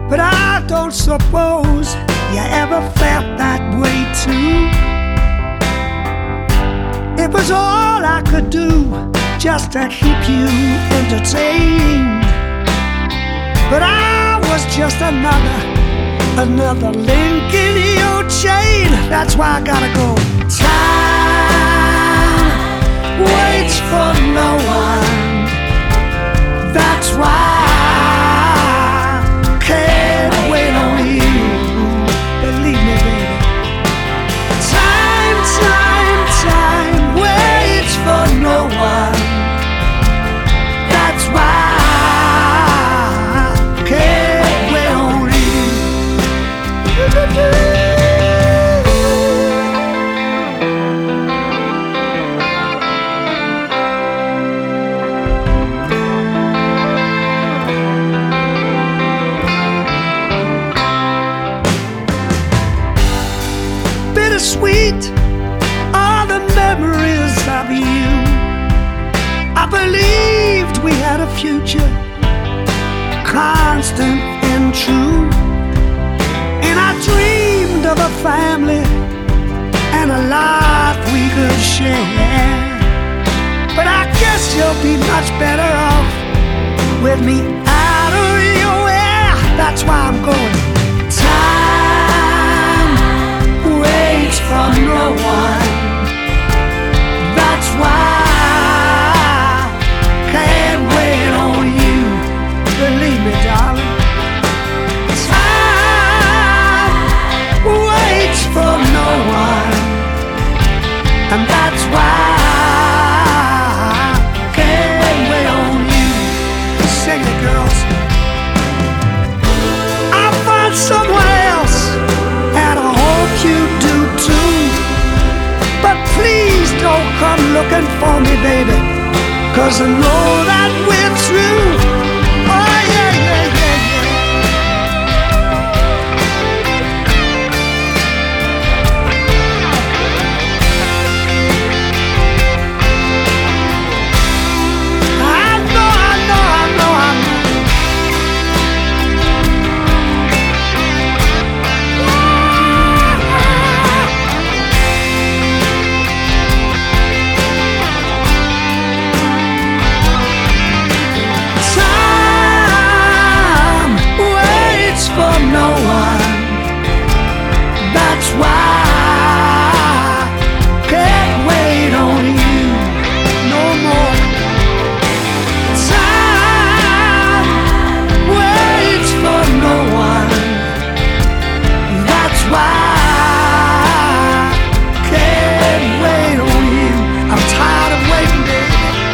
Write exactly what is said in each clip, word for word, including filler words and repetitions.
But I don't suppose you ever felt that way too. It was all I could do just to keep you entertained. But I was just another, another link in your chain. That's why I gotta go. Time waits for no one. That's why I can't wait on you. Believe me, baby. Time, time, time waits for no one. That's why I can't wait on you. Bittersweet are the memories of you. I believed we had a future, constant and true. And I dreamed of a family and a life we could share. But I guess you'll be much better off with me out of your hair. That's why I'm going. Time waits for no one. That's why I can't wait on you. Believe me, darling. Time waits for no one. And that's why I can't wait on you. Sing it, girls. I'll find someone else, and I hope you do too. But please don't come looking for me, baby, 'cause I know that we're through. Oh yeah, yeah, yeah, yeah. I know, I know, I know, I know. Time waits for no one. That's why I can't wait on you no more. Time waits for no one. That's why I can't wait on you. I'm tired of waiting, baby.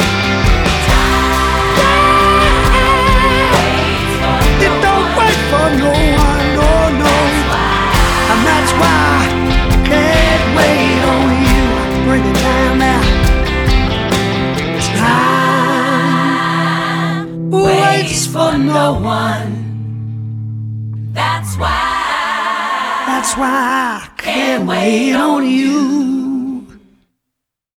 It don't wait for no one, no, no. And that's why I can't wait on you. Bring it down now. Time waits for no one. That's why That's why I can't wait on you.